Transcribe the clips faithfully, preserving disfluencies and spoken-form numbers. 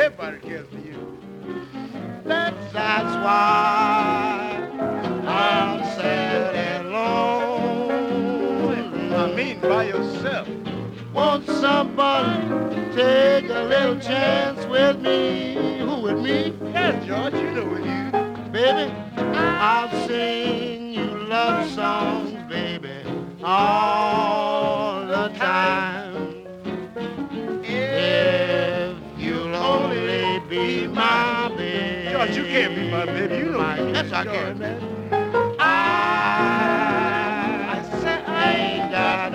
Everybody cares for you. That's, that's why I'm sad and lonely. I mean by yourself. Won't somebody take a little chance with me? Who with me? Yes, George, you know with you. Baby, I'll sing you love songs, baby, all the time. If you'll only be my baby. George, you can't be my baby. You know my, you yes, I George, can. Man. I, I said I ain't got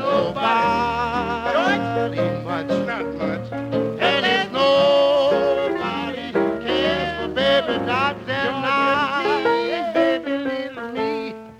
nobody much. Not much. And there's nobody cares for baby dots and I, baby little me.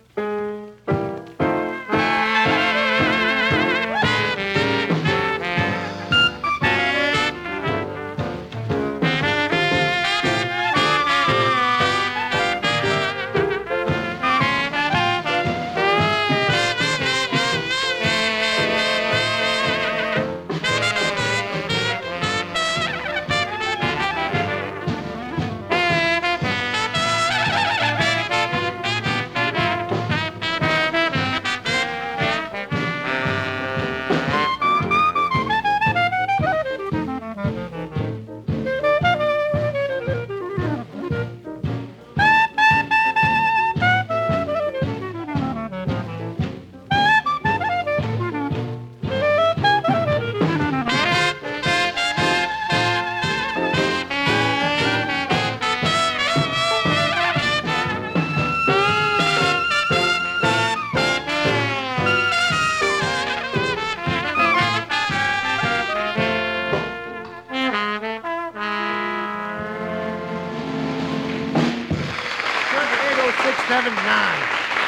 Seven nine.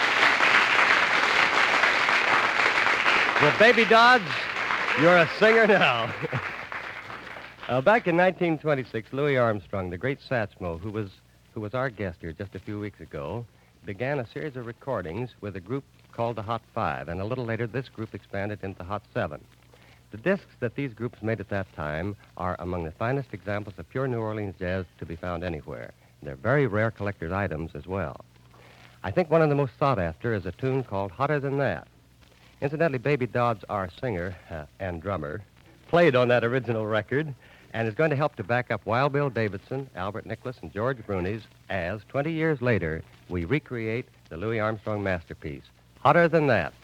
Well, Baby Dodds, you're a singer now. uh, back in nineteen twenty-six, Louis Armstrong, the great Satchmo, who was who was our guest here just a few weeks ago, began a series of recordings with a group called the Hot Five, and a little later, this group expanded into Hot Seven. The discs that these groups made at that time are among the finest examples of pure New Orleans jazz to be found anywhere. They're very rare collector's items as well. I think one of the most sought after is a tune called Hotter Than That. Incidentally, Baby Dodds, our singer uh, and drummer, played on that original record and is going to help to back up Wild Bill Davidson, Albert Nicholas, and George Brunies as, twenty years later, we recreate the Louis Armstrong masterpiece, Hotter Than That.